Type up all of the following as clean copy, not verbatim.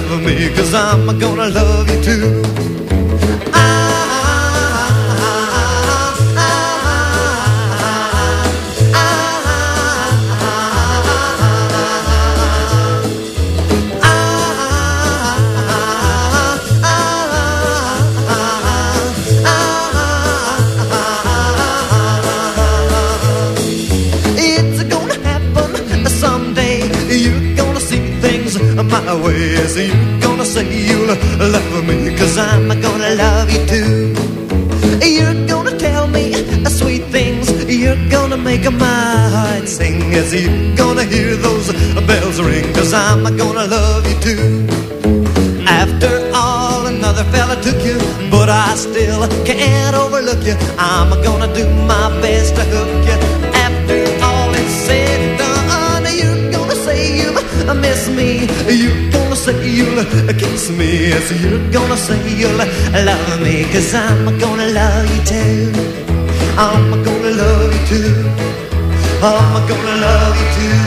love me, 'cause I'm gonna love you too. My way, so you're gonna say you'll love me, 'cause I'm gonna love you too. You're gonna tell me sweet things, you're gonna make my heart sing, as you're gonna hear those bells ring, 'cause I'm gonna love you too. After all, another fella took you, but I still can't overlook you. I'm gonna do my best to hook you. After all is said and done, you're gonna say you miss me, you're gonna say you'll kiss me, yes, you're gonna say you'll love me, 'cause I'm gonna love you too. I'm gonna love you too. I'm gonna love you too.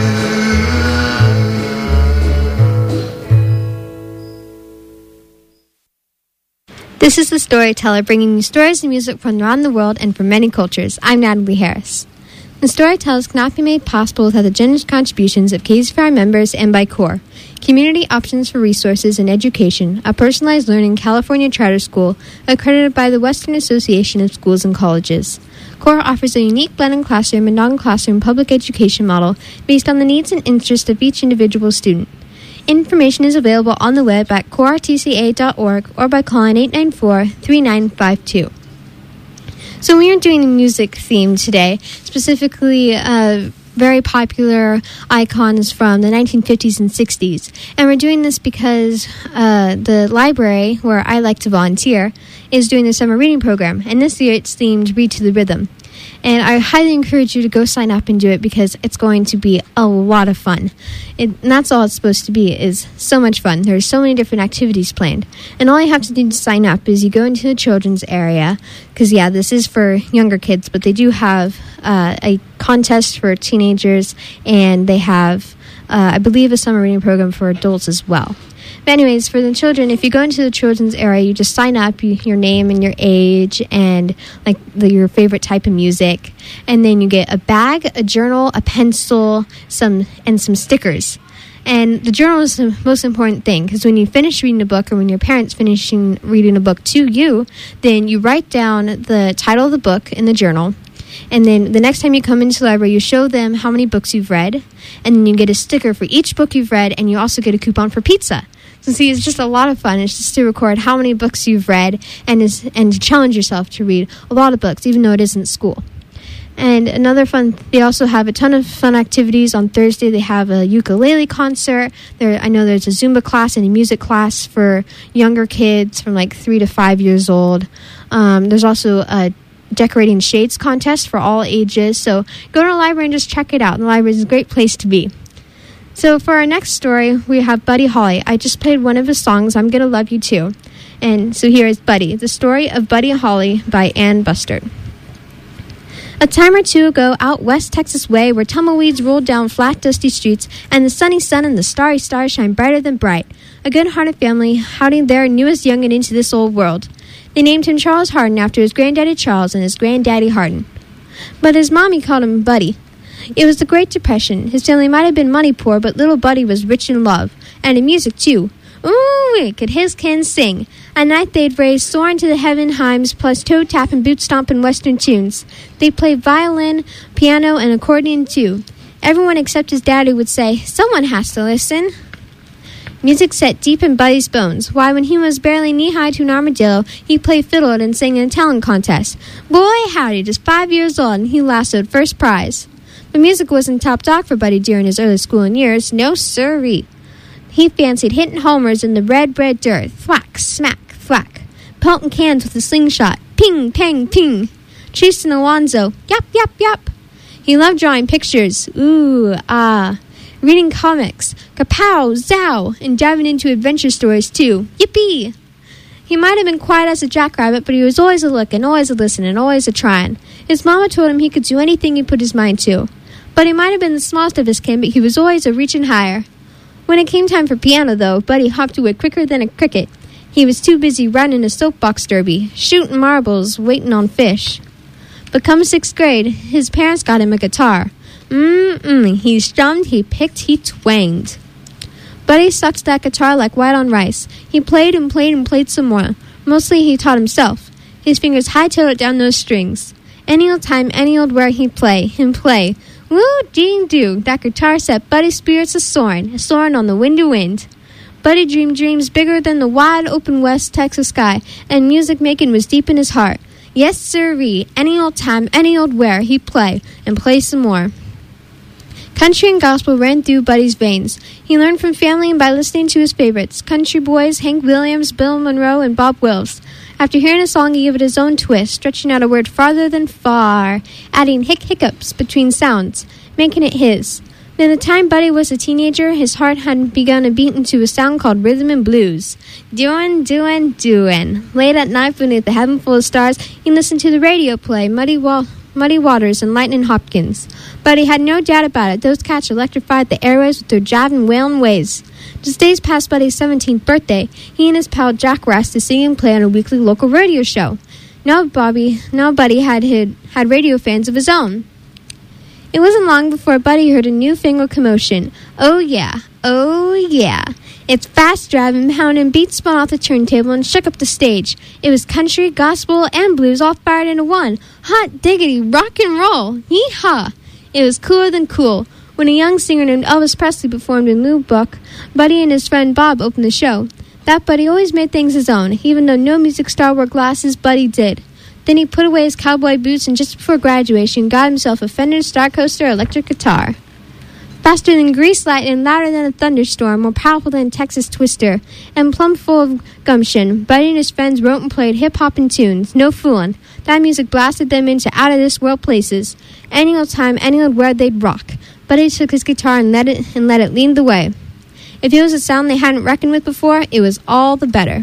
This is The Storyteller, bringing you stories and music from around the world and from many cultures. I'm Natalie Harris. The Storytellers cannot be made possible without the generous contributions of KZFI members and by CORE, Community Options for Resources and Education, a personalized learning California charter school accredited by the Western Association of Schools and Colleges. CORE offers a unique blended classroom and non-classroom public education model based on the needs and interests of each individual student. Information is available on the web at cortca.org or by calling 894-3952. So we are doing a music theme today, specifically very popular icons from the 1950s and 60s. And we're doing this because the library, where I like to volunteer, is doing the summer reading program. And this year it's themed Read to the Rhythm. And I highly encourage you to go sign up and do it, because it's going to be a lot of fun. And that's all it's supposed to be, is so much fun. There's so many different activities planned. And all you have to do to sign up is you go into the children's area, because, yeah, this is for younger kids, but they do have a contest for teenagers, and they have, I believe, a summer reading program for adults as well. But anyways, for the children, if you go into the children's area, you just sign up, your name and your age and your favorite type of music. And then you get a bag, a journal, a pencil, some stickers. And the journal is the most important thing, because when you finish reading a book, or when your parents finish reading a book to you, then you write down the title of the book in the journal. And then the next time you come into the library, you show them how many books you've read. And then you get a sticker for each book you've read, and you also get a coupon for pizza. So see, it's just a lot of fun. It's just to record how many books you've read, and to challenge yourself to read a lot of books, even though it isn't school. And they also have a ton of fun activities. On Thursday, they have a ukulele concert. I know there's a Zumba class and a music class for younger kids from 3 to 5 years old. There's also a decorating shades contest for all ages. So go to the library and just check it out. The library is a great place to be. So for our next story, we have Buddy Holly. I just played one of his songs, I'm Gonna Love You Too. And so here is Buddy, the story of Buddy Holly by Ann Bustard. A time or two ago, out West Texas way, where tumbleweeds rolled down flat, dusty streets, and the sunny sun and the starry stars shine brighter than bright, a good-hearted family howling their newest young'un into this old world. They named him Charles Hardin after his granddaddy Charles and his granddaddy Hardin. But his mommy called him Buddy. It was the Great Depression. His family might have been money poor, but little Buddy was rich in love, and in music, too. Ooh, could his kin sing. At night they'd raise soaring to the heaven hymns, plus toe-tap and boot-stomp and western tunes. They played violin, piano, and accordion, too. Everyone except his daddy would say, "Someone has to listen." Music set deep in Buddy's bones. Why, when he was barely knee-high to an armadillo, he played fiddle and sang in a talent contest. Boy, howdy, just 5 years old, and he lassoed first prize. But music wasn't top dog for Buddy during his early schooling years. No sirree. He fancied hitting homers in the red dirt. Thwack, smack, thwack. Pelting cans with a slingshot. Ping, pang, ping. Tristan Alonzo. Yap, yap, yap. He loved drawing pictures. Ooh, ah. Reading comics. Kapow, zow. And diving into adventure stories, too. Yippee! He might have been quiet as a jackrabbit, but he was always a looking, always a listening, always a trying. His mama told him he could do anything he put his mind to. But he might have been the smallest of his kin, but he was always a reaching higher. When it came time for piano, though, Buddy hopped away quicker than a cricket. He was too busy running a soapbox derby, shooting marbles, waiting on fish. But come 6th grade, his parents got him a guitar. He strummed, he picked, he twanged. Buddy sucked that guitar like white on rice. He played and played and played some more. Mostly he taught himself. His fingers hightailed it down those strings. Any old time, any old where he'd play. Woo, ding, do. That guitar set Buddy's spirits a-soaring on the windy wind. Buddy dreamed dreams bigger than the wide open West Texas sky, and music making was deep in his heart. Yes, sirree, any old time, any old where, he'd play, and play some more. Country and gospel ran through Buddy's veins. He learned from family and by listening to his favorites, country boys, Hank Williams, Bill Monroe, and Bob Wills. After hearing a song, he gave it his own twist, stretching out a word farther than far, adding hiccups between sounds, making it his. By the time Buddy was a teenager, his heart had begun to beat into a sound called rhythm and blues. Doin'. Late at night beneath the heaven full of stars, he listened to the radio play Muddy Waters and Lightnin' Hopkins. Buddy had no doubt about it. Those cats electrified the airwaves with their jiving, wailing ways. Just days past Buddy's 17th birthday, he and his pal Jack were asked to sing and play on a weekly local radio show. Now Buddy had radio fans of his own. It wasn't long before Buddy heard a newfangled commotion. Oh yeah. Its fast driving, pounding beats spun off the turntable and shook up the stage. It was country, gospel, and blues all fired into one. Hot diggity, rock and roll. Yee-haw! It was cooler than cool. When a young singer named Elvis Presley performed in Lou Book, Buddy and his friend Bob opened the show. That Buddy always made things his own. Even though no music star wore glasses, Buddy did. Then he put away his cowboy boots and just before graduation got himself a Fender Starcoaster electric guitar. Faster than grease light and louder than a thunderstorm, more powerful than a Texas twister, and plumb full of gumption, Buddy and his friends wrote and played hip-hopping tunes. No foolin'. That music blasted them into out-of-this-world places. Any old time, any old where, they'd rock. Buddy took his guitar and let it lead the way. If it was a sound they hadn't reckoned with before, it was all the better.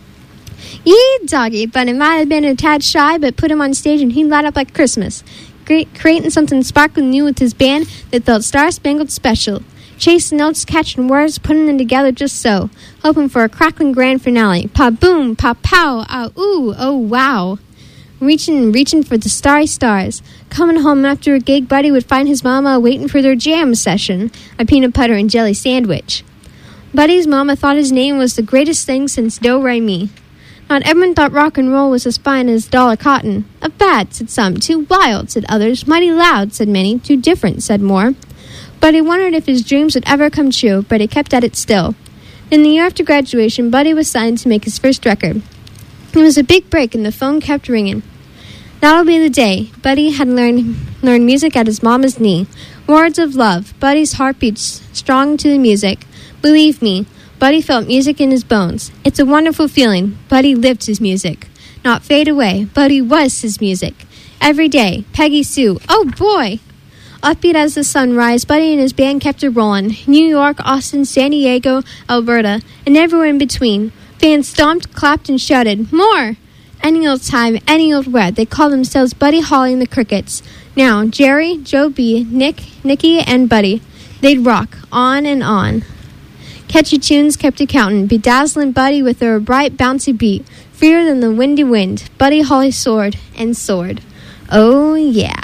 Yee, doggy, Buddy might have been a tad shy, but put him on stage and he'd light up like Christmas. Creating something sparkling new with his band that felt star-spangled special. Chasing notes, catching words, putting them together just so. Hoping for a crackling grand finale. Pa-boom, pa-pow, ah-ooh, oh wow. Reaching for the starry stars. Coming home after a gig, Buddy would find his mama waiting for their jam session, a peanut butter and jelly sandwich. Buddy's mama thought his name was the greatest thing since Do-Re-Mi. Not everyone thought rock and roll was as fine as Dollar Cotton. A fad, said some. Too wild, said others. Mighty loud, said many. Too different, said more. Buddy wondered if his dreams would ever come true, but he kept at it still. In the year after graduation, Buddy was signed to make his first record. It was a big break, and the phone kept ringing. That'll be the day. Buddy had learned music at his mama's knee. Words of love. Buddy's heart beats strong to the music. Believe me, Buddy felt music in his bones. It's a wonderful feeling. Buddy lived his music. Not fade away. Buddy was his music. Every day, Peggy Sue. Oh, boy! Upbeat as the sunrise, Buddy and his band kept it rolling. New York, Austin, San Diego, Alberta, and everywhere in between. Fans stomped, clapped, and shouted, "More!" Any old time, any old where, they called themselves Buddy Holly and the Crickets. Now, Jerry, Joe B., Nicky, and Buddy. They'd rock on and on. Catchy tunes kept it counting, bedazzling Buddy with their bright, bouncy beat. Freer than the windy wind, Buddy Holly soared and soared. Oh, yeah.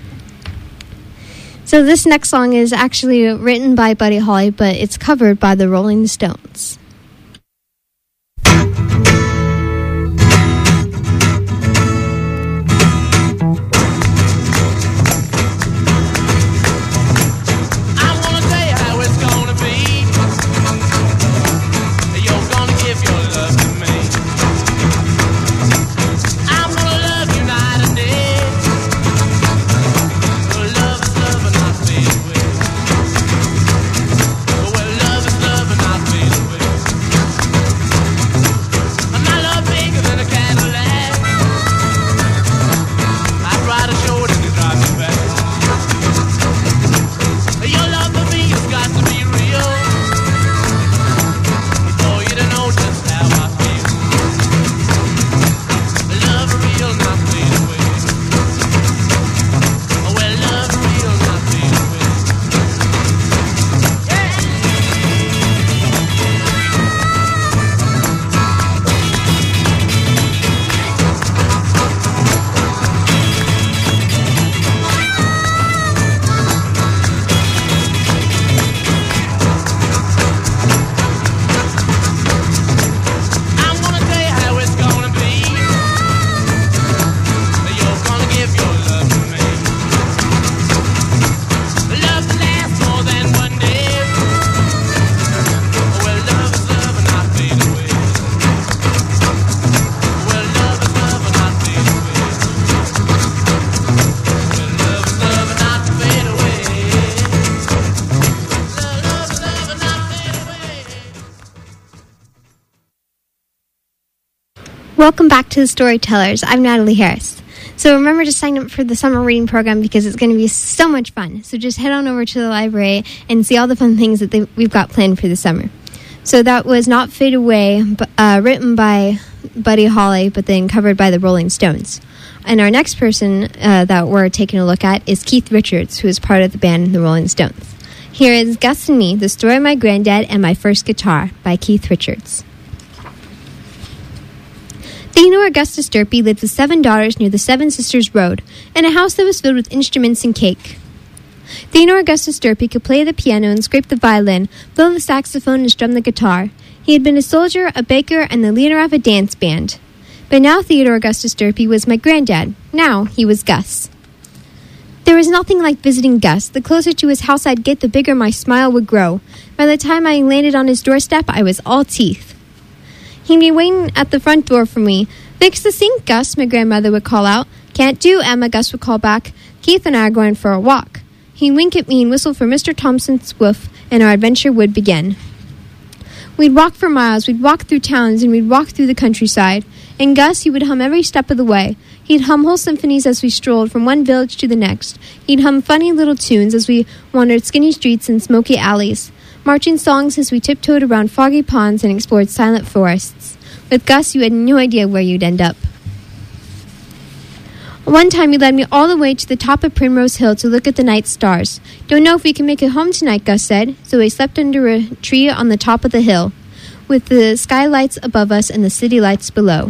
So this next song is actually written by Buddy Holly, but it's covered by the Rolling Stones. Well, love is love and I feel the way. Welcome back to the Storytellers. I'm Natalie Harris. So remember to sign up for the summer reading program because it's going to be so much fun. So just head on over to the library and see all the fun things that we've got planned for the summer. So that was Not Fade Away, written by Buddy Holly, but then covered by the Rolling Stones. And our next person that we're taking a look at is Keith Richards, who is part of the band The Rolling Stones. Here is Gus and Me, The Story of My Granddad and My First Guitar by Keith Richards. Theodore Augustus Derpy lived with 7 daughters near the Seven Sisters Road, in a house that was filled with instruments and cake. Theodore Augustus Derpy could play the piano and scrape the violin, blow the saxophone and strum the guitar. He had been a soldier, a baker, and the leader of a dance band. But now Theodore Augustus Derpy was my granddad. Now he was Gus. There was nothing like visiting Gus. The closer to his house I'd get, the bigger my smile would grow. By the time I landed on his doorstep, I was all teeth. He'd be waiting at the front door for me. "Fix the sink, Gus," my grandmother would call out. "Can't do, Emma," Gus would call back. "Keith and I are going for a walk." He'd wink at me and whistle for Mr. Thompson's woof, and our adventure would begin. We'd walk for miles, we'd walk through towns, and we'd walk through the countryside. And Gus, he would hum every step of the way. He'd hum whole symphonies as we strolled from one village to the next. He'd hum funny little tunes as we wandered skinny streets and smoky alleys, marching songs as we tiptoed around foggy ponds and explored silent forests. With Gus, you had no idea where you'd end up. One time he led me all the way to the top of Primrose Hill to look at the night stars. "Don't know if we can make it home tonight," Gus said. So we slept under a tree on the top of the hill, with the skylights above us and the city lights below.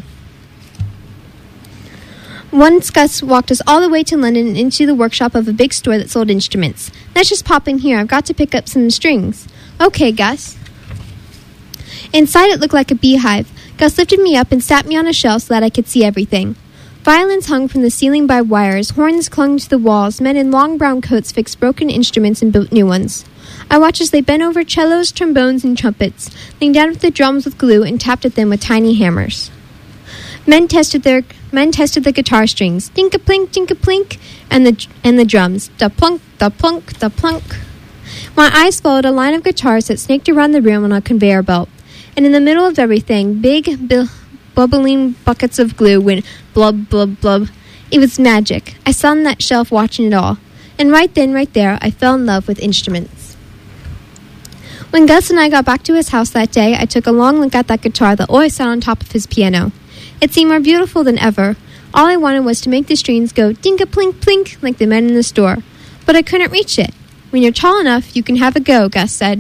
Once Gus walked us all the way to London and into the workshop of a big store that sold instruments. "Let's just pop in here. I've got to pick up some strings." "Okay, Gus." Inside it looked like a beehive. Gus lifted me up and sat me on a shelf so that I could see everything. Violins hung from the ceiling by wires, horns clung to the walls, men in long brown coats fixed broken instruments and built new ones. I watched as they bent over cellos, trombones, and trumpets, leaned down with the drums with glue and tapped at them with tiny hammers. Men tested the guitar strings, dink-a-plink, and the drums, da-plunk, da-plunk, da-plunk. My eyes followed a line of guitars that snaked around the room on a conveyor belt, and in the middle of everything, big, bubbling buckets of glue went blub, blub, blub. It was magic. I sat on that shelf watching it all, and right then, right there, I fell in love with instruments. When Gus and I got back to his house that day, I took a long look at that guitar that always sat on top of his piano. It seemed more beautiful than ever. All I wanted was to make the strings go dink-a-plink-plink like the men in the store, but I couldn't reach it. "When you're tall enough, you can have a go," Gus said.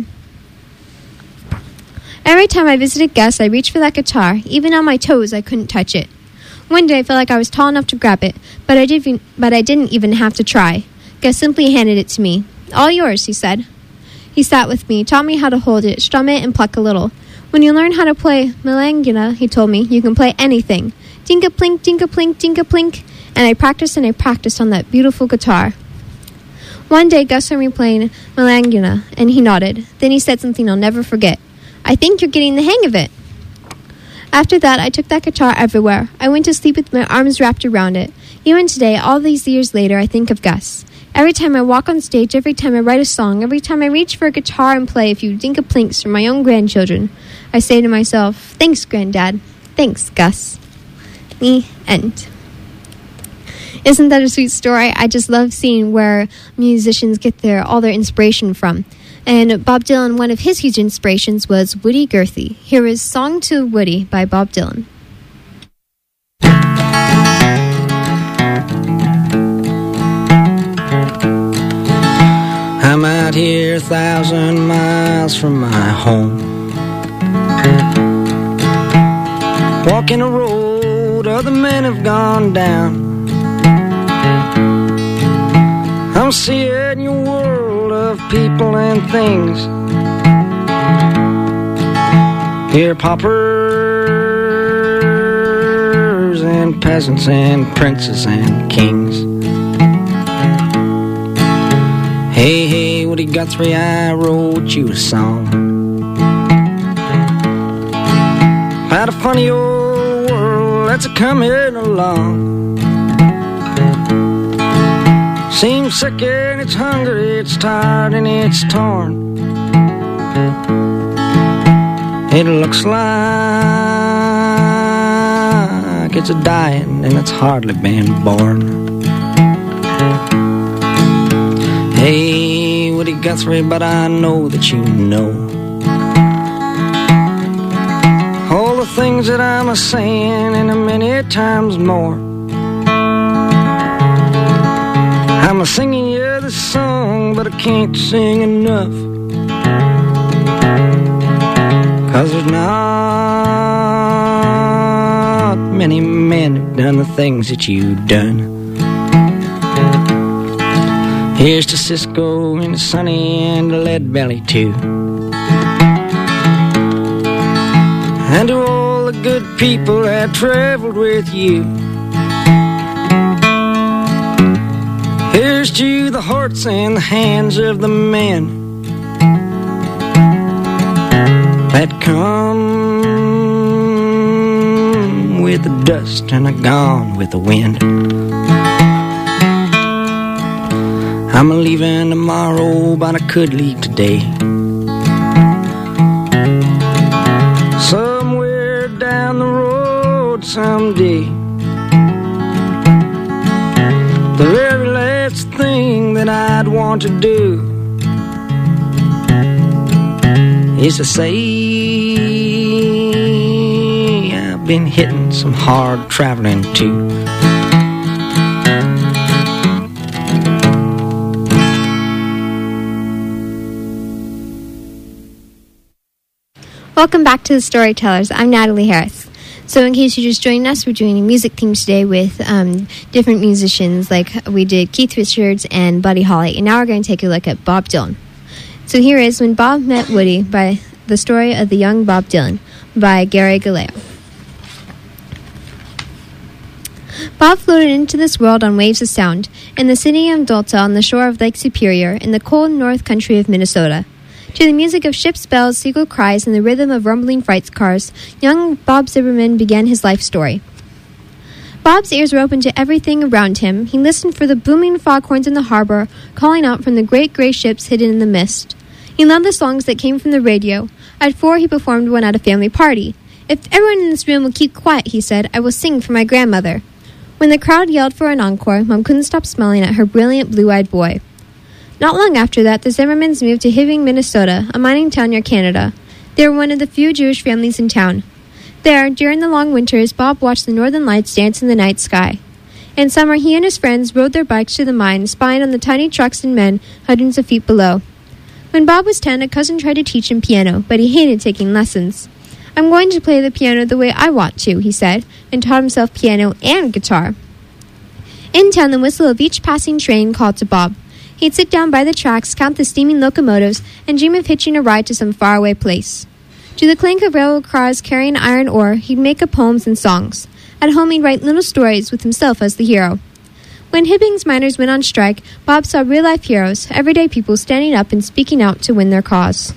Every time I visited Gus, I reached for that guitar. Even on my toes, I couldn't touch it. One day, I felt like I was tall enough to grab it, but I didn't even have to try. Gus simply handed it to me. "All yours," he said. He sat with me, taught me how to hold it, strum it, and pluck a little. "When you learn how to play Melangina," he told me, "you can play anything. Dink-a-plink, dink-a-plink, dink-a-plink." And I practiced on that beautiful guitar. One day, Gus heard me playing Melangina, and he nodded. Then he said something I'll never forget. "I think you're getting the hang of it." After that, I took that guitar everywhere. I went to sleep with my arms wrapped around it. Even today, all these years later, I think of Gus. Every time I walk on stage, every time I write a song, every time I reach for a guitar and play a few dink-a-plinks for my own grandchildren, I say to myself, "Thanks, Granddad. Thanks, Gus." The end. Isn't that a sweet story? I just love seeing where musicians get all their inspiration from. And Bob Dylan, one of his huge inspirations was Woody Guthrie. Here is Song to Woody by Bob Dylan. I'm out here 1,000 miles from my home, walking a road other men have gone down. I'm seeing your world of people and things. Here paupers and peasants and princes and kings. Hey, hey, Woody Guthrie, I wrote you a song about a funny old world that's a-coming along. Seems sick and it's hungry, it's tired and it's torn. It looks like it's a dying and it's hardly been born. Hey, Woody Guthrie, but I know that you know all the things that I'm a-saying and a many times more. I'm a-singing you this song, but I can't sing enough, 'cause there's not many men who've done the things that you've done. Here's to Cisco and to Sonny and to Lead Belly too, and to all the good people that traveled with you. Here's to the hearts and the hands of the men that come with the dust and are gone with the wind. I'm a-leaving tomorrow, but I could leave today, somewhere down the road someday. The very last thing that I'd want to do is to say I've been hitting some hard traveling too. Welcome back to The Storytellers. I'm Natalie Harris. So in case you're just joining us, we're doing a music theme today with different musicians, like we did Keith Richards and Buddy Holly. And now we're going to take a look at Bob Dylan. So here is When Bob Met Woody, by the story of the young Bob Dylan, by Gary Galeo. Bob floated into this world on waves of sound, in the city of Delta on the shore of Lake Superior, in the cold north country of Minnesota. To the music of ships' bells, seagull cries, and the rhythm of rumbling freight cars, young Bob Zimmerman began his life story. Bob's ears were open to everything around him. He listened for the booming foghorns in the harbor, calling out from the great gray ships hidden in the mist. He loved the songs that came from the radio. At 4, he performed one at a family party. "If everyone in this room will keep quiet," he said, "I will sing for my grandmother." When the crowd yelled for an encore, Mom couldn't stop smiling at her brilliant blue-eyed boy. Not long after that, the Zimmermans moved to Hibbing, Minnesota, a mining town near Canada. They were one of the few Jewish families in town. There, during the long winters, Bob watched the northern lights dance in the night sky. In summer, he and his friends rode their bikes to the mine, spying on the tiny trucks and men hundreds of feet below. When Bob was 10, a cousin tried to teach him piano, but he hated taking lessons. "I'm going to play the piano the way I want to," he said, and taught himself piano and guitar. In town, the whistle of each passing train called to Bob. He'd sit down by the tracks, count the steaming locomotives, and dream of hitching a ride to some faraway place. To the clank of railroad cars carrying iron ore, he'd make up poems and songs. At home, he'd write little stories with himself as the hero. When Hibbing's miners went on strike, Bob saw real-life heroes, everyday people standing up and speaking out to win their cause.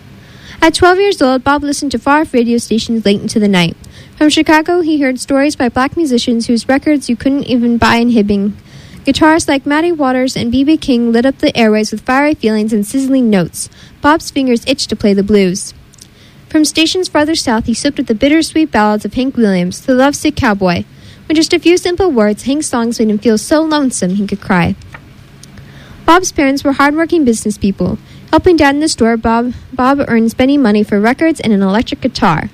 At 12 years old, Bob listened to far-off radio stations late into the night. From Chicago, he heard stories by black musicians whose records you couldn't even buy in Hibbing. Guitarists like Matty Waters and B.B. King lit up the airwaves with fiery feelings and sizzling notes. Bob's fingers itched to play the blues. From stations farther south, he sipped with the bittersweet ballads of Hank Williams, the lovesick cowboy. With just a few simple words, Hank's songs made him feel so lonesome he could cry. Bob's parents were hard-working business people. Helping Dad in the store, Bob earned spending money for records and an electric guitar.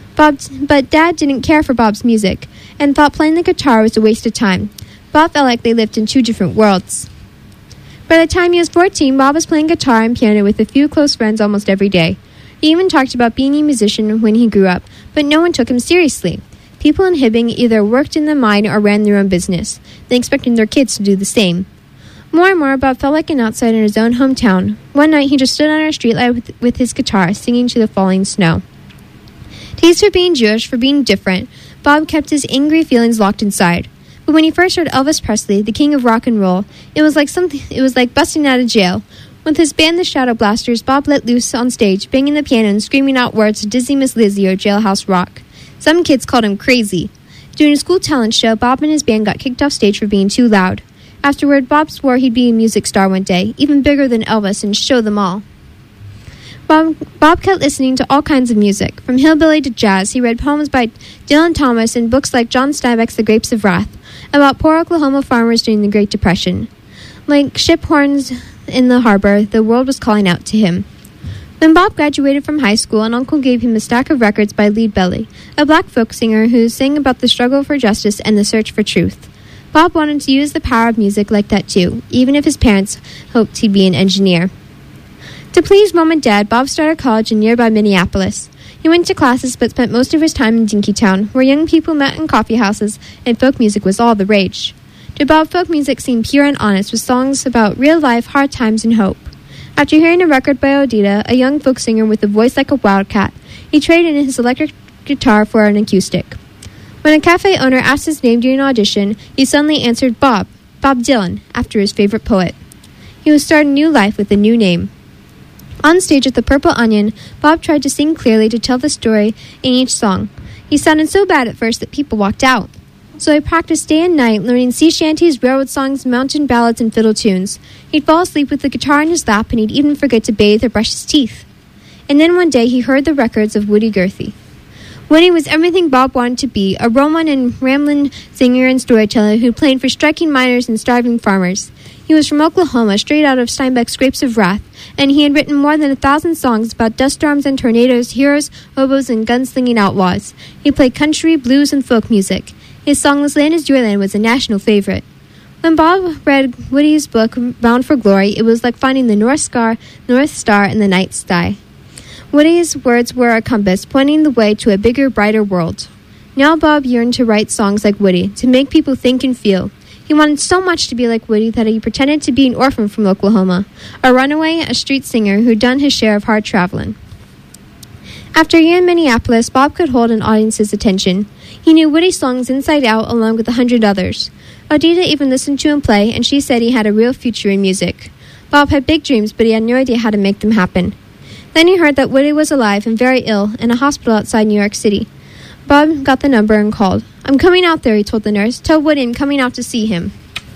But Dad didn't care for Bob's music, and thought playing the guitar was a waste of time. Bob felt like they lived in two different worlds. By the time he was 14, Bob was playing guitar and piano with a few close friends almost every day. He even talked about being a musician when he grew up, but no one took him seriously. People in Hibbing either worked in the mine or ran their own business. They expected their kids to do the same. More and more, Bob felt like an outsider in his own hometown. One night, he just stood on our streetlight with his guitar, singing to the falling snow. Teased for being Jewish, for being different, Bob kept his angry feelings locked inside. But when he first heard Elvis Presley, the king of rock and roll, it was like busting out of jail. With his band, the Shadow Blasters, Bob let loose on stage, banging the piano and screaming out words to Dizzy Miss Lizzie or Jailhouse Rock. Some kids called him crazy. During a school talent show, Bob and his band got kicked off stage for being too loud. Afterward, Bob swore he'd be a music star one day, even bigger than Elvis, and show them all. Bob kept listening to all kinds of music, from hillbilly to jazz. He read poems by Dylan Thomas and books like John Steinbeck's The Grapes of Wrath, about poor Oklahoma farmers during the Great Depression. Like ship horns in the harbor, the world was calling out to him. When Bob graduated from high school, an uncle gave him a stack of records by Lead Belly, a black folk singer who sang about the struggle for justice and the search for truth. Bob wanted to use the power of music like that too, even if his parents hoped he'd be an engineer. To please Mom and Dad, Bob started college in nearby Minneapolis. He went to classes but spent most of his time in Dinkytown, where young people met in coffee houses and folk music was all the rage. To Bob, folk music seemed pure and honest, with songs about real life, hard times, and hope. After hearing a record by Odita, a young folk singer with a voice like a wildcat, he traded in his electric guitar for an acoustic. When a cafe owner asked his name during an audition, he suddenly answered Bob Dylan, after his favorite poet. He was starting new life with a new name. On stage at the Purple Onion, Bob tried to sing clearly to tell the story in each song. He sounded so bad at first that people walked out. So he practiced day and night, learning sea shanties, railroad songs, mountain ballads, and fiddle tunes. He'd fall asleep with the guitar in his lap, and he'd even forget to bathe or brush his teeth. And then one day he heard the records of Woody Guthrie. Woody was everything Bob wanted to be, a roaming and rambling singer and storyteller who played for striking miners and starving farmers. He was from Oklahoma, straight out of Steinbeck's Grapes of Wrath, and he had written more than 1,000 songs about dust storms and tornadoes, heroes, hobos, and gunslinging outlaws. He played country, blues, and folk music. His song, This Land Is Your Land, was a national favorite. When Bob read Woody's book, Bound for Glory, it was like finding the North Star in the night sky. Woody's words were a compass, pointing the way to a bigger, brighter world. Now Bob yearned to write songs like Woody, to make people think and feel. He wanted so much to be like Woody that he pretended to be an orphan from Oklahoma, a runaway, a street singer who'd done his share of hard traveling. After a year in Minneapolis, Bob could hold an audience's attention. He knew Woody's songs inside out along with 100 others. Odita even listened to him play, and she said he had a real future in music. Bob had big dreams, but he had no idea how to make them happen. Then he heard that Woody was alive and very ill in a hospital outside New York City. Bob got the number and called. "I'm coming out there," he told the nurse. "Tell Woody I'm coming out to see him."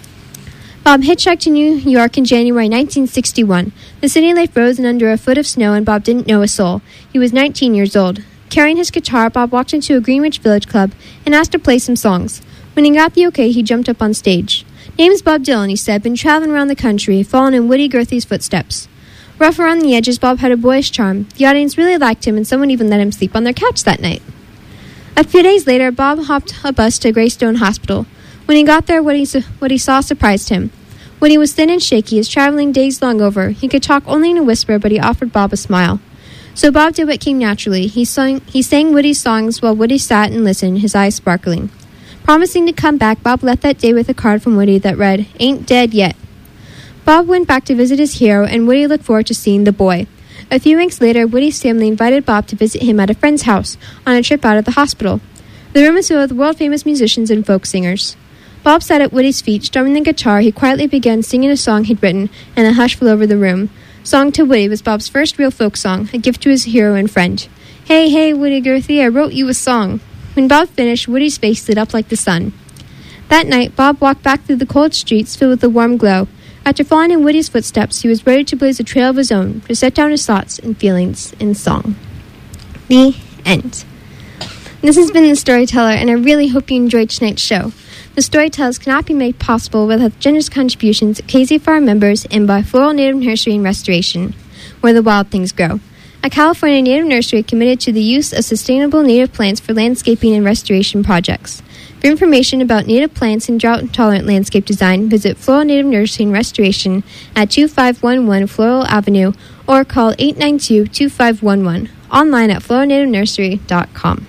Bob hitchhiked to New York in January 1961. The city lay frozen under a foot of snow, and Bob didn't know a soul. He was 19 years old. Carrying his guitar, Bob walked into a Greenwich Village club and asked to play some songs. When he got the okay, he jumped up on stage. "Name's Bob Dylan," he said. "Been traveling around the country, following in Woody Guthrie's footsteps." Rough around the edges, Bob had a boyish charm. The audience really liked him, and someone even let him sleep on their couch that night. A few days later, Bob hopped a bus to Greystone Hospital. When he got there, what he saw surprised him. Woody was thin and shaky, his traveling days long over. He could talk only in a whisper, but he offered Bob a smile. So Bob did what came naturally. He sang Woody's songs while Woody sat and listened, his eyes sparkling. Promising to come back, Bob left that day with a card from Woody that read, "Ain't dead yet." Bob went back to visit his hero, and Woody looked forward to seeing the boy. A few weeks later, Woody's family invited Bob to visit him at a friend's house on a trip out of the hospital. The room was filled with world-famous musicians and folk singers. Bob sat at Woody's feet, strumming the guitar. He quietly began singing a song he'd written, and a hush fell over the room. "Song to Woody" was Bob's first real folk song, a gift to his hero and friend. "Hey, hey, Woody Guthrie, I wrote you a song." When Bob finished, Woody's face lit up like the sun. That night, Bob walked back through the cold streets filled with a warm glow. After following in Woody's footsteps, he was ready to blaze a trail of his own, to set down his thoughts and feelings in song. The end. This has been The Storyteller, and I really hope you enjoyed tonight's show. The Storytellers cannot be made possible without generous contributions of KZFR members and by Floral Native Nursery and Restoration, where the wild things grow. A California native nursery committed to the use of sustainable native plants for landscaping and restoration projects. For information about native plants and drought-tolerant landscape design, visit Floral Native Nursery and Restoration at 2511 Floral Avenue or call 892-2511, online at floralnativenursery.com.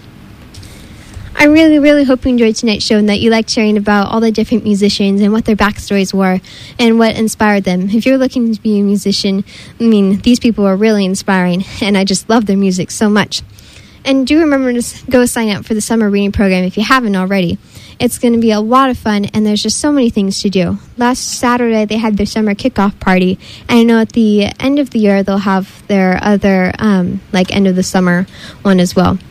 I really, really hope you enjoyed tonight's show and that you liked hearing about all the different musicians and what their backstories were and what inspired them. If you're looking to be a musician, these people are really inspiring, and I just love their music so much. And do remember to go sign up for the summer reading program if you haven't already. It's going to be a lot of fun, and there's just so many things to do. Last Saturday, they had their summer kickoff party, and I know at the end of the year, they'll have their other, end of the summer one as well.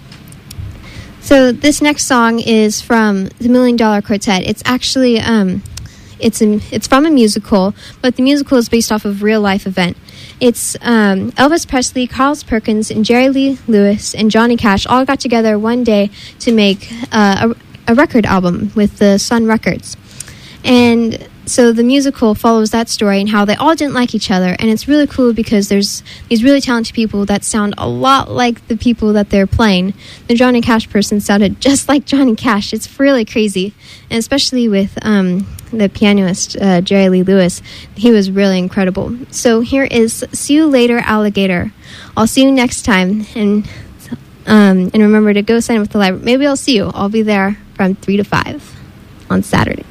So this next song is from the $1 Million Quartet. It's actually, it's from a musical, but the musical is based off of a real life event. It's Elvis Presley, Carl Perkins, and Jerry Lee Lewis and Johnny Cash all got together one day to make a record album with the Sun Records. And so the musical follows that story and how they all didn't like each other. And it's really cool because there's these really talented people that sound a lot like the people that they're playing. The Johnny Cash person sounded just like Johnny Cash. It's really crazy. And especially with the pianist, Jerry Lee Lewis, he was really incredible. So here is See You Later, Alligator. I'll see you next time. And remember to go sign up with the library. Maybe I'll see you. I'll be there from 3 to 5 on Saturdays.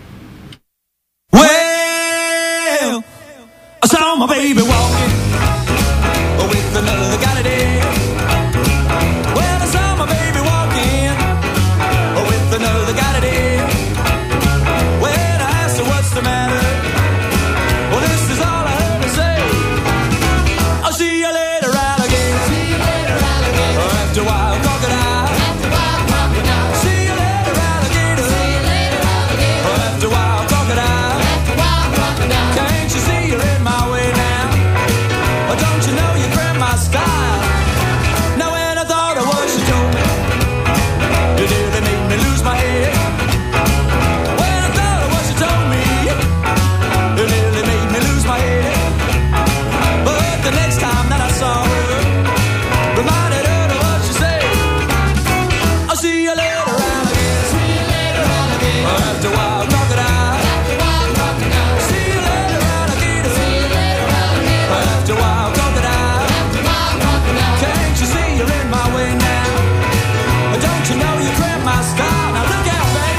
Well, I saw my baby walking with another guy today. Well, I saw my baby walking with another guy today. When I asked her what's the matter, well, this is all I heard her say. I'll see you later, alligator. See you later, alligator. After a while, crocodile. After a while, crocodile. See you later, alligator. See you later, alligator. After a while, crocodile. Can't you see you're in my way now? Or don't you know you grab my style? Now when I thought of what she told me, you nearly made me lose my head. When I thought of what she told me, you nearly made me lose my head. But the next time that I saw her, reminded her of what she said. I'll see you later, alligator. See you later, alligator. After a while, crocodile. After a while, crocodile. Can't you see you're in my way now? Or don't you know you cramp my style? Now look out, baby.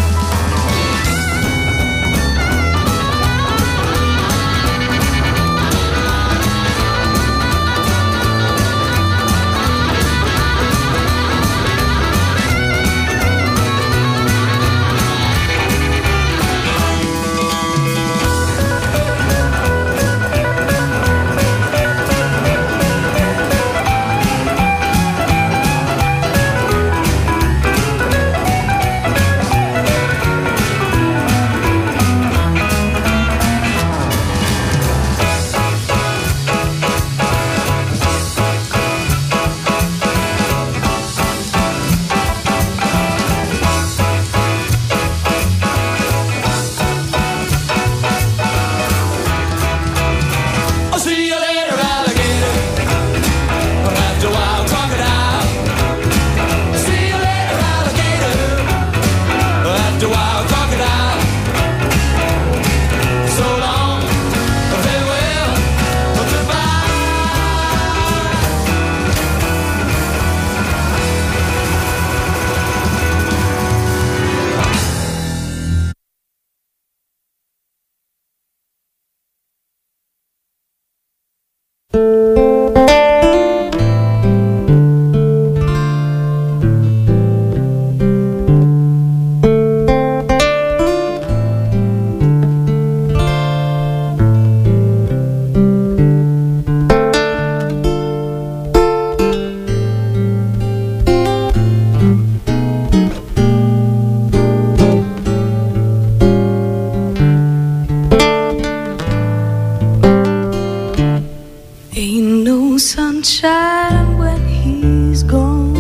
Sunshine when he's gone.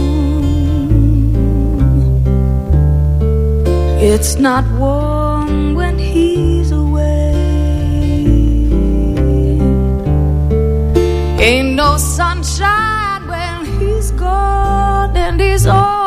It's not warm when he's away. Ain't no sunshine when he's gone, and he's all